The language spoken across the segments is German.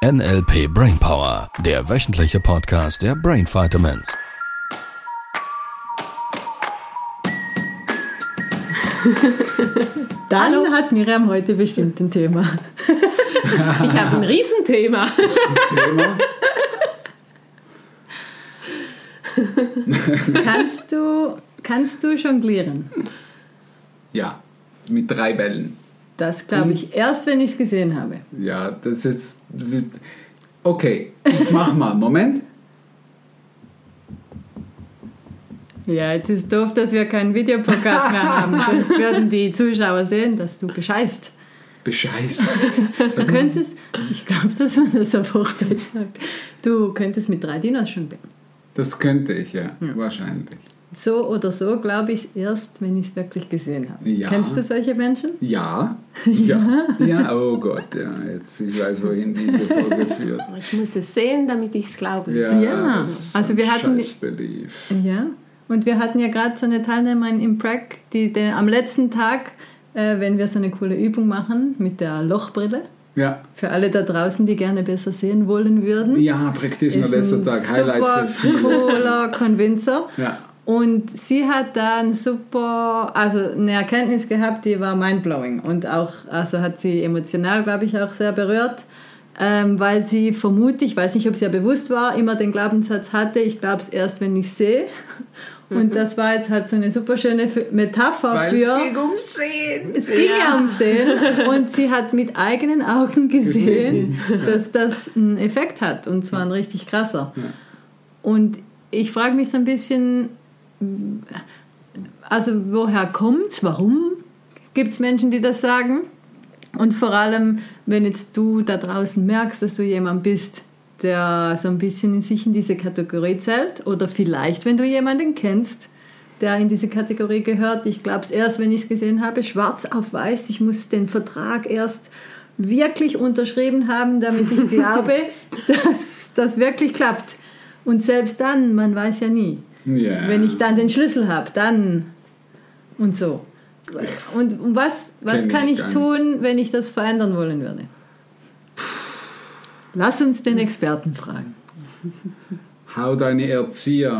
NLP Brainpower, der wöchentliche Podcast der Brain Vitamins. Dann hat Miriam heute bestimmt ein Thema. Ich habe ein Riesenthema. Kannst du jonglieren? Ja, mit 3 Bällen. Das glaube ich erst, wenn ich es gesehen habe. Ja, das ist... Okay, ich mach mal. Moment. Ja, jetzt ist doof, dass wir keinen Videopodcast mehr haben. Sonst würden die Zuschauer sehen, dass du bescheißt. Bescheißt. Du könntest, ich glaube, dass man das auf Hochdeutsch sagt, du könntest mit 3 Dinos jonglieren. Das könnte ich, ja. Wahrscheinlich. So oder so glaube ich es erst, wenn ich es wirklich gesehen habe. Ja. Kennst du solche Menschen? Ja. Ja, oh Gott, ja. Jetzt, ich weiß, wohin diese Folge führt. Ich muss es sehen, damit ich es glaube. Ja. Das ist Also wir hatten... Scheißbelief. Ja, und wir hatten ja gerade so eine Teilnehmerin im Prac, die am letzten Tag, wenn wir so eine coole Übung machen mit der Lochbrille, Ja. für alle da draußen, die gerne besser sehen wollen würden. Ja, Practitioner letzter Tag. Highlight für viele. Cooler Convincer. Ja. Und sie hat da eine Erkenntnis gehabt, die war mindblowing. Und auch, also hat sie emotional, glaube ich, auch sehr berührt, weil sie vermutlich, ich weiß nicht, ob es ja bewusst war, immer den Glaubenssatz hatte, ich glaube es erst, wenn ich sehe. Und das war jetzt halt so eine super schöne Metapher Weil für... es ging um Sehen. Es ging ja um Sehen. Und sie hat mit eigenen Augen gesehen, dass das einen Effekt hat. Und zwar ein richtig krasser. Ja. Und ich frage mich so ein bisschen... Also woher kommt's? Warum gibt es Menschen, die das sagen? Und vor allem, wenn jetzt du da draußen merkst, dass du jemand bist, der so ein bisschen sich in diese Kategorie zählt, oder vielleicht, wenn du jemanden kennst, der in diese Kategorie gehört, ich glaube es erst, wenn ich es gesehen habe, schwarz auf weiß, ich muss den Vertrag erst wirklich unterschrieben haben, damit ich glaube, dass das wirklich klappt. Und selbst dann, man weiß ja nie. Ja. Wenn ich dann den Schlüssel habe, dann und so. Und was kann ich tun, wenn ich das verändern wollen würde? Lass uns den Experten fragen. Hau deine Erzieher.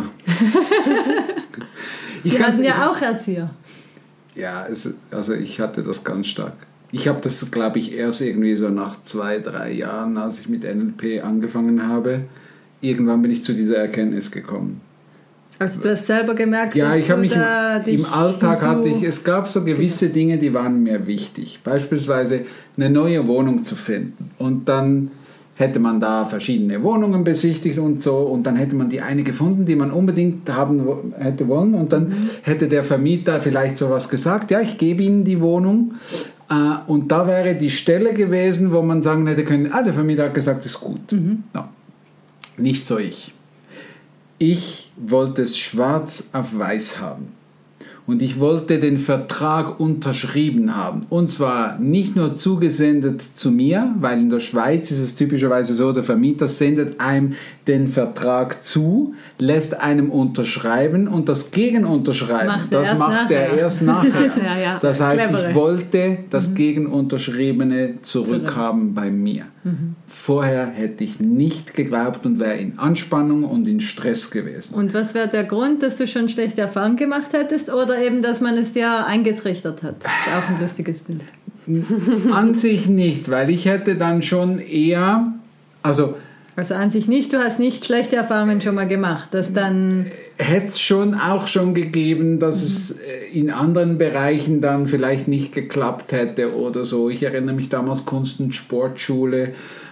Wir hatten ja auch Erzieher. Ja, also ich hatte das ganz stark. Ich habe das, glaube ich, erst irgendwie so nach 2-3 Jahren, als ich mit NLP angefangen habe, irgendwann bin ich zu dieser Erkenntnis gekommen. Also du hast selber gemerkt, ja, dass ich habe mich dich im Alltag es gab so gewisse Dinge, die waren mir wichtig. Beispielsweise eine neue Wohnung zu finden. Und dann hätte man da verschiedene Wohnungen besichtigt und so. Und dann hätte man die eine gefunden, die man unbedingt haben hätte wollen. Und dann hätte der Vermieter vielleicht sowas gesagt, ja, ich gebe Ihnen die Wohnung. Und da wäre die Stelle gewesen, wo man sagen hätte können, der Vermieter hat gesagt, ist gut. No. Nicht so ich. Ich wollte es schwarz auf weiß haben. Und ich wollte den Vertrag unterschrieben haben. Und zwar nicht nur zugesendet zu mir, weil in der Schweiz ist es typischerweise so, der Vermieter sendet einem den Vertrag zu, lässt einem unterschreiben und das Gegenunterschreiben, das macht er erst nachher. Ja. Das heißt, Clevere. ich wollte das Gegenunterschriebene zurückhaben bei mir. Vorher hätte ich nicht geglaubt und wäre in Anspannung und in Stress gewesen. Und was wäre der Grund, dass du schon schlechte Erfahrungen gemacht hättest oder eben, dass man es dir eingetrichtert hat? Das ist auch ein lustiges Bild. An sich nicht, weil ich hätte dann schon eher, also an sich nicht, du hast nicht schlechte Erfahrungen schon mal gemacht, dass dann... Hätte es auch schon gegeben, dass es in anderen Bereichen dann vielleicht nicht geklappt hätte oder so. Ich erinnere mich damals Kunst- und Sportschule,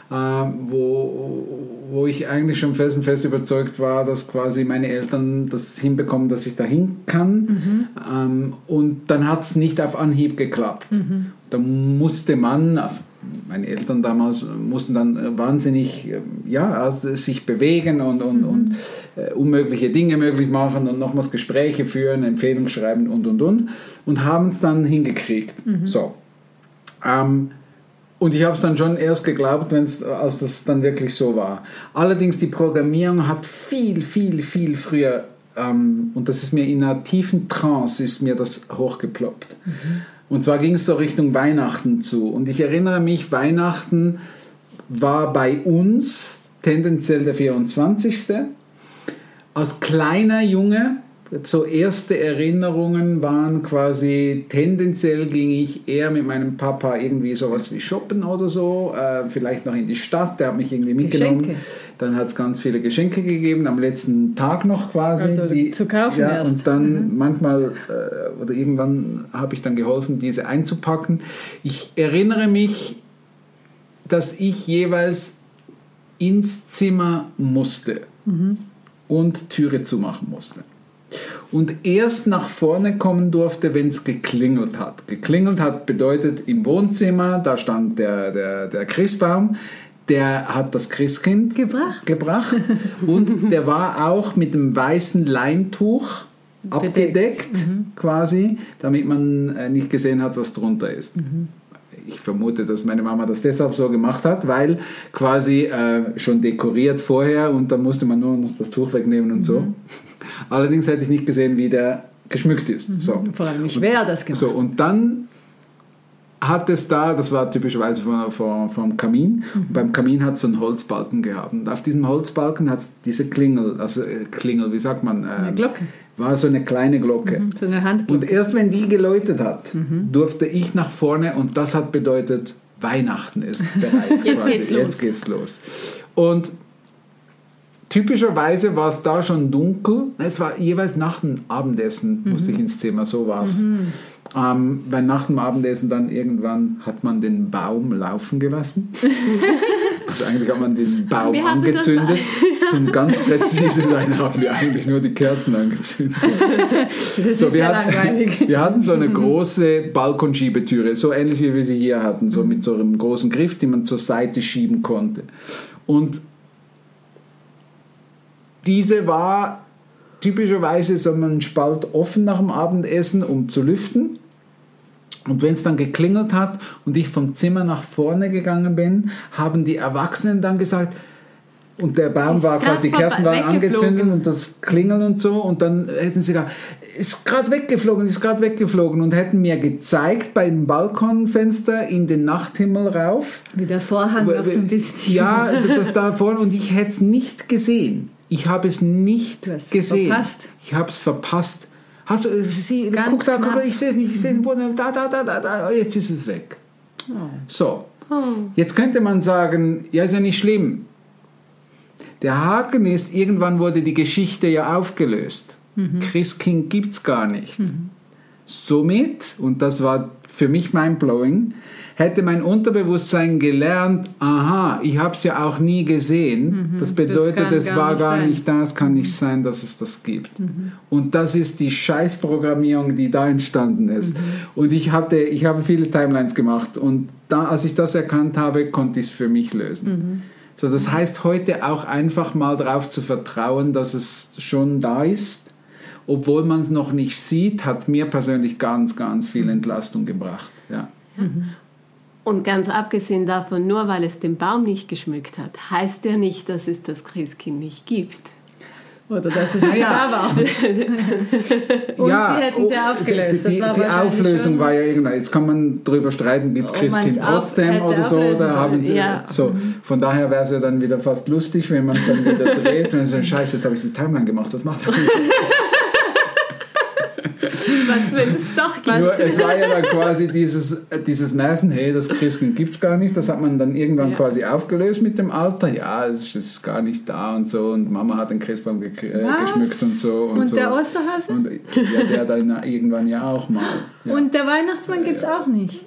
wo ich eigentlich schon felsenfest überzeugt war, dass quasi meine Eltern das hinbekommen, dass ich dahin kann. Und dann hat es nicht auf Anhieb geklappt. Da musste man, also meine Eltern damals mussten dann wahnsinnig sich bewegen und unmögliche Dinge möglich machen und nochmals Gespräche führen, Empfehlungen schreiben und haben es dann hingekriegt. So. Und ich habe es dann schon erst geglaubt, als das dann wirklich so war. Allerdings die Programmierung hat viel, viel, viel früher, und das ist mir in einer tiefen Trance, ist mir das hochgeploppt. Und zwar ging es so Richtung Weihnachten zu. Und ich erinnere mich, Weihnachten war bei uns tendenziell der 24. Als kleiner Junge, so erste Erinnerungen waren quasi, tendenziell ging ich eher mit meinem Papa irgendwie sowas wie shoppen oder so, vielleicht noch in die Stadt, der hat mich irgendwie mitgenommen. Geschenke. Dann hat es ganz viele Geschenke gegeben, am letzten Tag noch quasi. Also zu kaufen erst. Und dann manchmal oder irgendwann habe ich dann geholfen, diese einzupacken. Ich erinnere mich, dass ich jeweils ins Zimmer musste und Türe zumachen musste. Und erst nach vorne kommen durfte, wenn es geklingelt hat. Geklingelt hat bedeutet im Wohnzimmer, da stand der Christbaum, der hat das Christkind gebracht und der war auch mit einem weißen Leintuch abgedeckt quasi, damit man nicht gesehen hat, was drunter ist. Ich vermute, dass meine Mama das deshalb so gemacht hat, weil quasi schon dekoriert vorher und dann musste man nur noch das Tuch wegnehmen und so. Allerdings hätte ich nicht gesehen, wie der geschmückt ist. So. Vor allem nicht, wer das gemacht hat. So, und dann hat es da, das war typischerweise vom Kamin, und beim Kamin hat es so einen Holzbalken gehabt. Und auf diesem Holzbalken hat es diese Klingel, wie sagt man? Eine Glocke. War so eine kleine Glocke. So eine Handglocke. Und erst wenn die geläutet hat, durfte ich nach vorne und das hat bedeutet, Weihnachten ist bereit. Jetzt geht's los. Und typischerweise war es da schon dunkel. Es war jeweils nach dem Abendessen, musste ich ins Zimmer, so war es. Weil nach dem Abendessen dann irgendwann hat man den Baum laufen gelassen. Also eigentlich hat man den Baum angezündet. Zum ganz präzise sein haben wir eigentlich nur die Kerzen angezündet. Das ist ja langweilig. Wir hatten so eine große Balkonschiebetüre, so ähnlich wie wir sie hier hatten, so mit so einem großen Griff, die man zur Seite schieben konnte. Und diese war typischerweise so einen Spalt offen nach dem Abendessen, um zu lüften. Und wenn es dann geklingelt hat und ich vom Zimmer nach vorne gegangen bin, haben die Erwachsenen dann gesagt, und der Baum war quasi, die Kerzen waren angezündet und das Klingeln und so, und dann hätten sie gesagt, ist gerade weggeflogen und hätten mir gezeigt beim Balkonfenster in den Nachthimmel rauf. Wie der Vorhang noch so ein bisschen. Ja, das da vorne, und ich hätte es nicht gesehen. Ich habe es nicht gesehen. Verpasst. Ich habe es verpasst. Hast du, guck da, ich sehe es nicht, da, jetzt ist es weg. Oh. So, jetzt könnte man sagen, ja, ist ja nicht schlimm. Der Haken ist, irgendwann wurde die Geschichte ja aufgelöst. Christkind gibt es gar nicht. Somit, und das war für mich mindblowing, hätte mein Unterbewusstsein gelernt, aha, ich habe es ja auch nie gesehen. Das bedeutet, es war gar nicht da, es kann nicht sein, dass es das gibt. Und das ist die Scheißprogrammierung, die da entstanden ist. Und ich habe viele Timelines gemacht und da, als ich das erkannt habe, konnte ich es für mich lösen. So, das heißt heute auch einfach mal darauf zu vertrauen, dass es schon da ist. Obwohl man es noch nicht sieht, hat mir persönlich ganz, ganz viel Entlastung gebracht. Ja. Und ganz abgesehen davon, nur weil es den Baum nicht geschmückt hat, heißt ja nicht, dass es das Christkind nicht gibt. Oder dass es nicht da war. Und sie hätten sie aufgelöst. Die Auflösung war ja irgendwann, jetzt kann man darüber streiten, gibt es Christkind trotzdem oder so. Oder haben sie, so. Von daher wäre es ja dann wieder fast lustig, wenn man es dann wieder dreht und so, scheiße, jetzt habe ich die Timeline gemacht, das macht doch nicht. Was, wenn es doch gibt? Nur, es war ja dann quasi dieses Märchen, hey, das Christkind gibt es gar nicht, das hat man dann irgendwann quasi aufgelöst mit dem Alter. Ja, es ist gar nicht da und so, und Mama hat den Christbaum geschmückt und so. Und so. Der Osterhase? Und, ja, der dann irgendwann ja auch mal. Ja. Und der Weihnachtsmann gibt es auch nicht?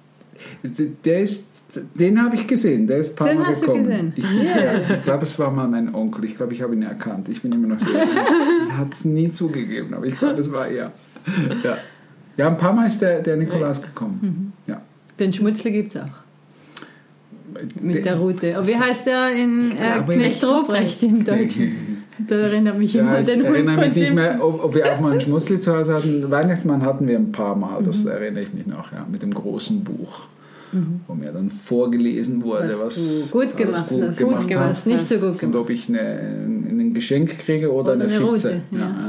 Den habe ich gesehen, der ist ein paar Mal gekommen. Den hast du gesehen? Ich glaube, es war mal mein Onkel, ich glaube, ich habe ihn erkannt. Ich bin immer noch so, er hat es nie zugegeben, aber ich glaube, es war er. Ja, ein paar Mal ist der Nikolaus gekommen. Ja. Den Schmutzler gibt es auch. Mit der Rute. Aber wie heißt der in Knecht Ruprecht im Deutschen? Da erinnert mich immer an den Hund von Simpsons. Ich erinnere mich nicht mehr, ob wir auch mal einen Schmutzli zu Hause hatten. Weihnachtsmann hatten wir ein paar Mal, das erinnere ich mich noch, ja, mit dem großen Buch. Wo mir dann vorgelesen wurde, was du gut gemacht hast, nicht so gut gemacht. Und ob ich ein Geschenk kriege oder eine Pizza. Rose,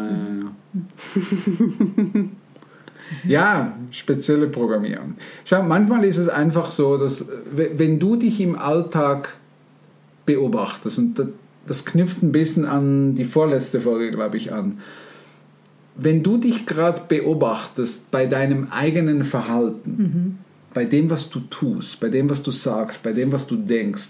ja, spezielle Programmierung. Schau, manchmal ist es einfach so, dass wenn du dich im Alltag beobachtest, und das knüpft ein bisschen an die vorletzte Folge, glaube ich, an. Wenn du dich gerade beobachtest bei deinem eigenen Verhalten, bei dem, was du tust, bei dem, was du sagst, bei dem, was du denkst,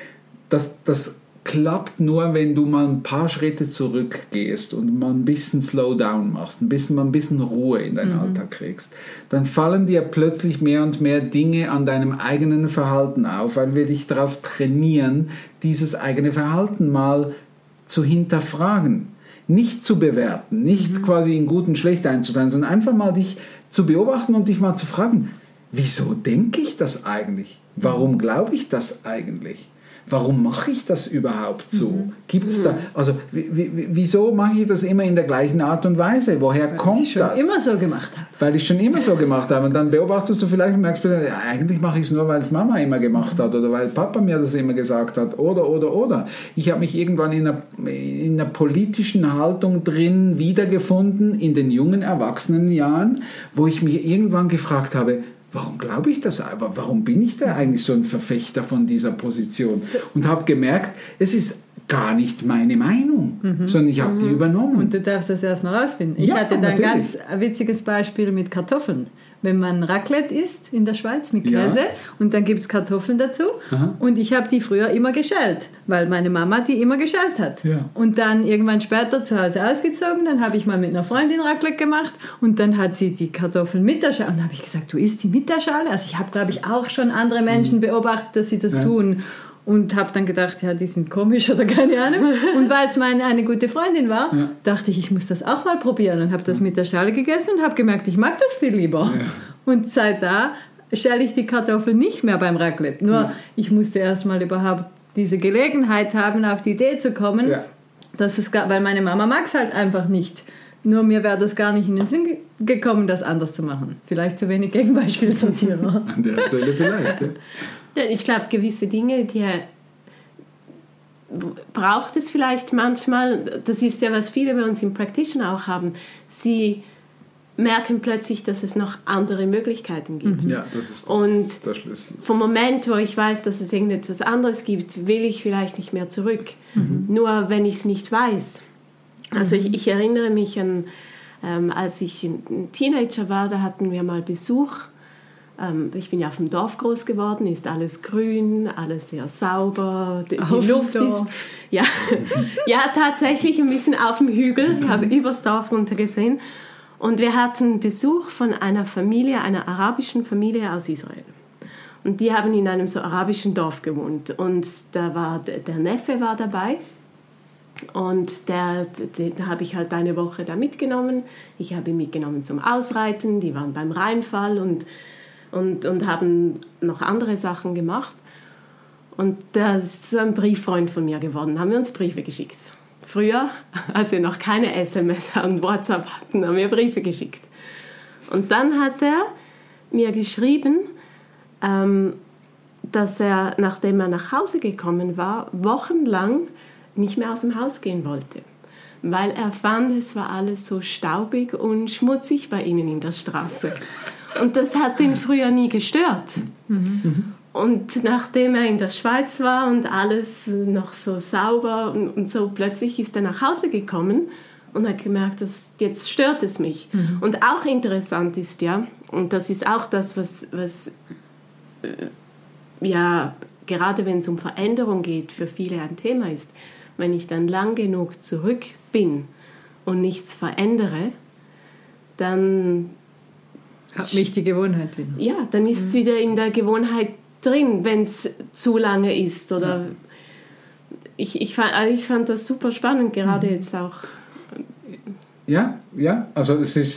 das klappt nur, wenn du mal ein paar Schritte zurückgehst und mal ein bisschen Slowdown machst, mal ein bisschen Ruhe in deinen Alltag kriegst. Dann fallen dir plötzlich mehr und mehr Dinge an deinem eigenen Verhalten auf, weil wir dich darauf trainieren, dieses eigene Verhalten mal zu hinterfragen. Nicht zu bewerten, nicht quasi in gut und schlecht einzuteilen, sondern einfach mal dich zu beobachten und dich mal zu fragen, wieso denke ich das eigentlich? Warum glaube ich das eigentlich? Warum mache ich das überhaupt so? Gibt's da, also wieso mache ich das immer in der gleichen Art und Weise? Woher kommt das? Weil ich schon immer so gemacht habe. Weil ich schon immer so gemacht habe. Und dann beobachtest du vielleicht und merkst, ja, eigentlich mache ich es nur, weil es Mama immer gemacht hat oder weil Papa mir das immer gesagt hat. Oder. Ich habe mich irgendwann in einer politischen Haltung drin wiedergefunden in den jungen Erwachsenenjahren, wo ich mich irgendwann gefragt habe, warum glaube ich das? Aber warum bin ich da eigentlich so ein Verfechter von dieser Position? Und habe gemerkt, es ist gar nicht meine Meinung, sondern ich habe die übernommen. Und du darfst das erstmal rausfinden. Ich hatte da ein ganz witziges Beispiel mit Kartoffeln. Wenn man Raclette isst in der Schweiz mit Käse und dann gibt es Kartoffeln dazu. Und ich habe die früher immer geschält, weil meine Mama die immer geschält hat. Ja. Und dann irgendwann später zu Hause ausgezogen, dann habe ich mal mit einer Freundin Raclette gemacht und dann hat sie die Kartoffeln mit der Schale. Und dann habe ich gesagt, du isst die mit der Schale? Also ich habe, glaube ich, auch schon andere Menschen beobachtet, dass sie das tun. Und habe dann gedacht, ja, die sind komisch oder keine Ahnung. Und weil es eine gute Freundin war, dachte ich muss das auch mal probieren. Und habe das mit der Schale gegessen und habe gemerkt, ich mag das viel lieber. Ja. Und seit da schäle ich die Kartoffeln nicht mehr beim Raclette. Nur ich musste erst mal überhaupt diese Gelegenheit haben, auf die Idee zu kommen, dass weil meine Mama mag es halt einfach nicht. Nur mir wäre das gar nicht in den Sinn gekommen, das anders zu machen. Vielleicht zu wenig Gegenbeispielsortierer. An der Stelle vielleicht, ja. Ich glaube, gewisse Dinge, die braucht es vielleicht manchmal. Das ist ja, was viele bei uns im Practitioner auch haben. Sie merken plötzlich, dass es noch andere Möglichkeiten gibt. Ja, das ist der Schlüssel. Vom Moment, wo ich weiß, dass es irgendetwas anderes gibt, will ich vielleicht nicht mehr zurück. Nur wenn ich es nicht weiß. Also ich erinnere mich an, als ich ein Teenager war, da hatten wir mal Besuch. Ich bin ja auf dem Dorf groß geworden, ist alles grün, alles sehr sauber, die Luft ist... Ja, tatsächlich ein bisschen auf dem Hügel, ich habe übers Dorf runter gesehen. Und wir hatten Besuch von einer Familie, einer arabischen Familie aus Israel. Und die haben in einem so arabischen Dorf gewohnt. Und da war der Neffe war dabei. Und da habe ich halt eine Woche da mitgenommen. Ich habe ihn mitgenommen zum Ausreiten, die waren beim Rheinfall und haben noch andere Sachen gemacht. Und der ist so ein Brieffreund von mir geworden, haben wir uns Briefe geschickt. Früher, als wir noch keine SMS und WhatsApp hatten, haben wir Briefe geschickt. Und dann hat er mir geschrieben, dass er, nachdem er nach Hause gekommen war, wochenlang nicht mehr aus dem Haus gehen wollte. Weil er fand, es war alles so staubig und schmutzig bei ihnen in der Straße. Und das hat ihn früher nie gestört. Und nachdem er in der Schweiz war und alles noch so sauber und so, plötzlich ist er nach Hause gekommen und hat gemerkt, dass jetzt stört es mich. Und auch interessant ist ja, und das ist auch das, was gerade wenn es um Veränderung geht, für viele ein Thema ist, wenn ich dann lang genug zurück bin und nichts verändere, dann hat mich die Gewohnheit wieder. Ja, dann ist es wieder in der Gewohnheit drin, wenn es zu lange ist. Oder ich fand das super spannend, gerade jetzt auch. Ja, also es ist,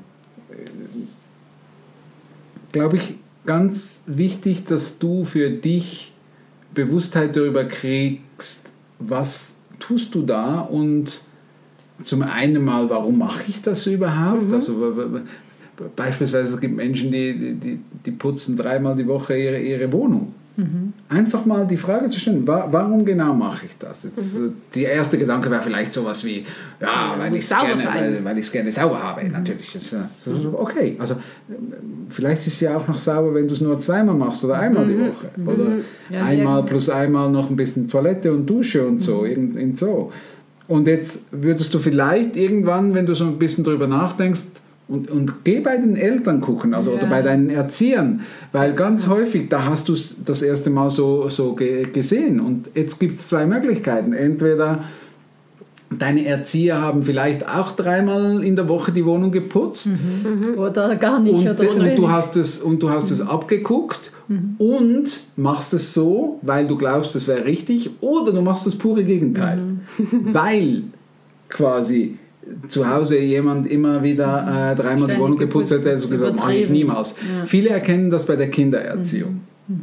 glaube ich, ganz wichtig, dass du für dich Bewusstheit darüber kriegst, was tust du da und zum einen mal, warum mache ich das überhaupt? Also beispielsweise es gibt Menschen, die putzen 3-mal die Woche ihre Wohnung. Einfach mal die Frage zu stellen, warum genau mache ich das? Jetzt, der erste Gedanke wäre vielleicht sowas wie, weil ich es gerne sauber habe. Natürlich. Okay, also vielleicht ist es ja auch noch sauber, wenn du es nur zweimal machst oder einmal die Woche. Oder einmal plus einmal noch ein bisschen Toilette und Dusche und so. Irgend so. Und jetzt würdest du vielleicht irgendwann, wenn du so ein bisschen drüber nachdenkst, und geh bei den Eltern gucken, oder bei deinen Erziehern, weil ganz häufig, da hast du es das erste Mal so gesehen. Und jetzt gibt es zwei Möglichkeiten. Entweder deine Erzieher haben vielleicht auch 3-mal in der Woche die Wohnung geputzt. Oder gar nicht. Und du hast es abgeguckt und machst es so, weil du glaubst, das wäre richtig, oder du machst das pure Gegenteil. Weil quasi zu Hause jemand immer wieder 3-mal die Wohnung geputzt hätte, also gesagt, mache ich niemals. Ja. Viele erkennen das bei der Kindererziehung.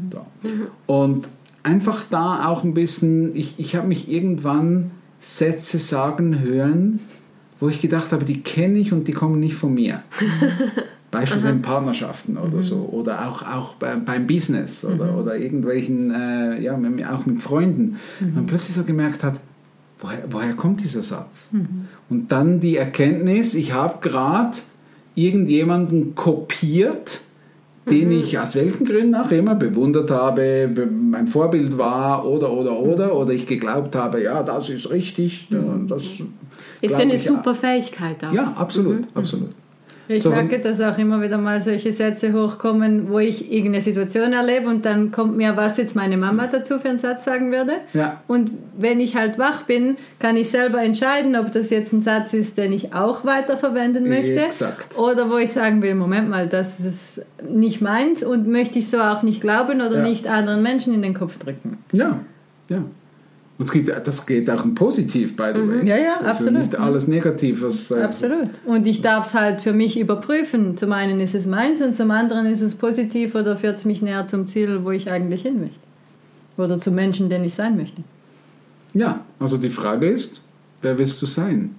Und einfach da auch ein bisschen, ich habe mich irgendwann Sätze sagen hören, wo ich gedacht habe, die kenne ich und die kommen nicht von mir. Beispielsweise in Partnerschaften oder so, oder auch beim Business oder irgendwelchen, auch mit Freunden. Man plötzlich so gemerkt hat, woher kommt dieser Satz? Und dann die Erkenntnis, ich habe gerade irgendjemanden kopiert, den ich aus welchen Gründen auch immer bewundert habe, mein Vorbild war oder ich geglaubt habe, ja, das ist richtig. Das ist eine super Fähigkeit auch. Ja, absolut, absolut. Ich merke, dass auch immer wieder mal solche Sätze hochkommen, wo ich irgendeine Situation erlebe und dann kommt mir, was jetzt meine Mama dazu für einen Satz sagen würde. Ja. Und wenn ich halt wach bin, kann ich selber entscheiden, ob das jetzt ein Satz ist, den ich auch weiterverwenden möchte. Exakt. Oder wo ich sagen will, Moment mal, das ist nicht meins und möchte ich so auch nicht glauben oder nicht anderen Menschen in den Kopf drücken. Ja, ja. Und das geht auch positiv, by the way. Ja, also absolut. Nicht alles negativ. Absolut. Und ich darf es halt für mich überprüfen. Zum einen ist es meins und zum anderen ist es positiv oder führt es mich näher zum Ziel, wo ich eigentlich hin möchte. Oder zum Menschen, den ich sein möchte. Ja, also die Frage ist, wer willst du sein?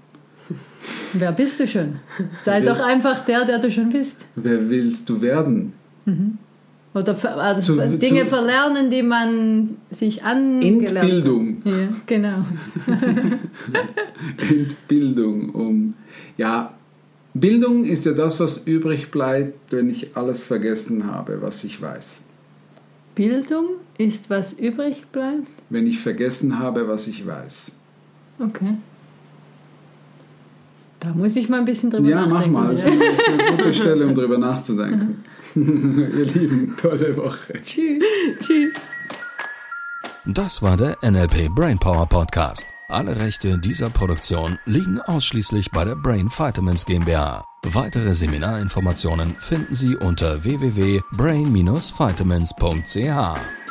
Wer bist du schon? Sei doch einfach der du schon bist. Wer willst du werden? Oder Dinge verlernen, die man sich angelernt hat. Entbildung. Ja, genau. Entbildung. Bildung ist ja das, was übrig bleibt, wenn ich alles vergessen habe, was ich weiß. Bildung ist, was übrig bleibt? Wenn ich vergessen habe, was ich weiß. Okay. Da muss ich mal ein bisschen drüber nachdenken. Ja, mach mal. Das ist eine gute Stelle, um drüber nachzudenken. Ihr Lieben, tolle Woche. Tschüss. Tschüss. Das war der NLP Brainpower Podcast. Alle Rechte dieser Produktion liegen ausschließlich bei der Brain Vitamins GmbH. Weitere Seminarinformationen finden Sie unter www.brain-vitamins.ch.